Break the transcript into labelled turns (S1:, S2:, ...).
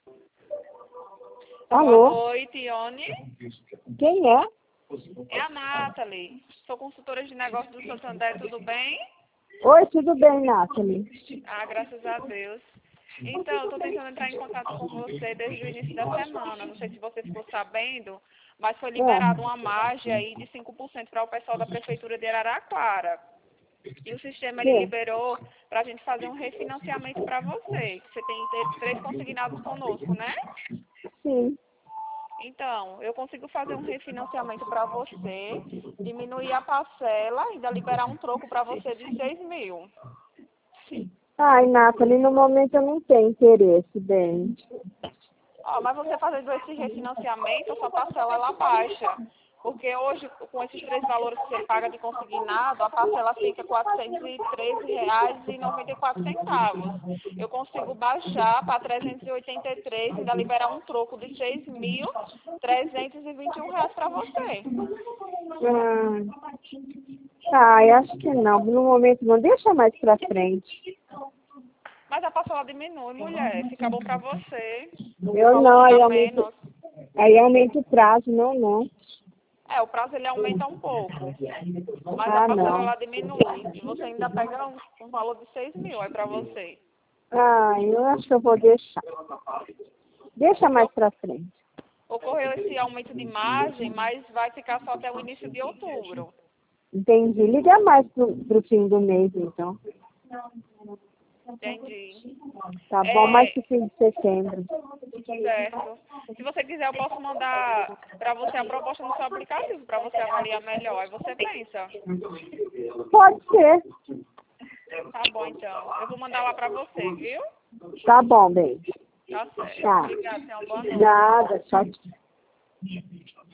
S1: Alô?
S2: Boa noite, Ione.
S1: Quem é?
S2: É a Nathalie. Sou consultora de negócios do Santander, tudo bem?
S1: Oi, tudo bem, Nathalie?
S2: Ah, graças a Deus. Então, eu estou tentando entrar em contato com você desde o início da semana. Não sei se você ficou sabendo, mas foi liberada uma margem aí de 5% para o pessoal da Prefeitura de Araraquara. E o sistema ele
S1: Sim.
S2: liberou para a gente fazer um refinanciamento para você. Você tem três consignados conosco, né?
S1: Sim.
S2: Então, eu consigo fazer um refinanciamento para você, diminuir a parcela e ainda liberar um troco para você de 6.000.
S1: Ai, Nathalie, no momento eu não tenho interesse, bem.
S2: Ó, mas você fazendo esse refinanciamento, a sua parcela ela baixa. Porque hoje, com esses três valores que você paga de consignado, a parcela fica R$ 413,94. Eu consigo baixar para 383 e ainda liberar um troco de R$ 6.321 para você.
S1: Ai, acho que não. No momento não. Deixa mais pra frente.
S2: Mas a parcela diminui, mulher. Fica bom para você. O
S1: Eu
S2: valor
S1: não,
S2: fica menos.
S1: aí aumenta o prazo, não.
S2: É, o prazo ele aumenta um pouco. Mas a
S1: Ah,
S2: parcela
S1: não.
S2: ela diminui. E você ainda pega um valor de 6.000 aí para você.
S1: Ai, eu acho que eu vou deixar. Deixa
S2: Porque
S1: mais pra frente.
S2: ocorreu esse aumento de margem, mas vai ficar só até o início de outubro.
S1: Entendi. Liga mais pro fim do mês, então.
S2: Entendi.
S1: Tá bom, mais
S2: É,
S1: pro fim de setembro.
S2: certo. Se você quiser, eu posso mandar para você a proposta no seu aplicativo, para você avaliar melhor. Aí você pensa.
S1: Pode ser.
S2: Tá bom, então. Eu vou mandar lá para você, viu?
S1: Tá bom, bem.
S2: Tá certo.
S1: Tá.
S2: Obrigada, tenha uma boa noite.
S1: Nada, tchau.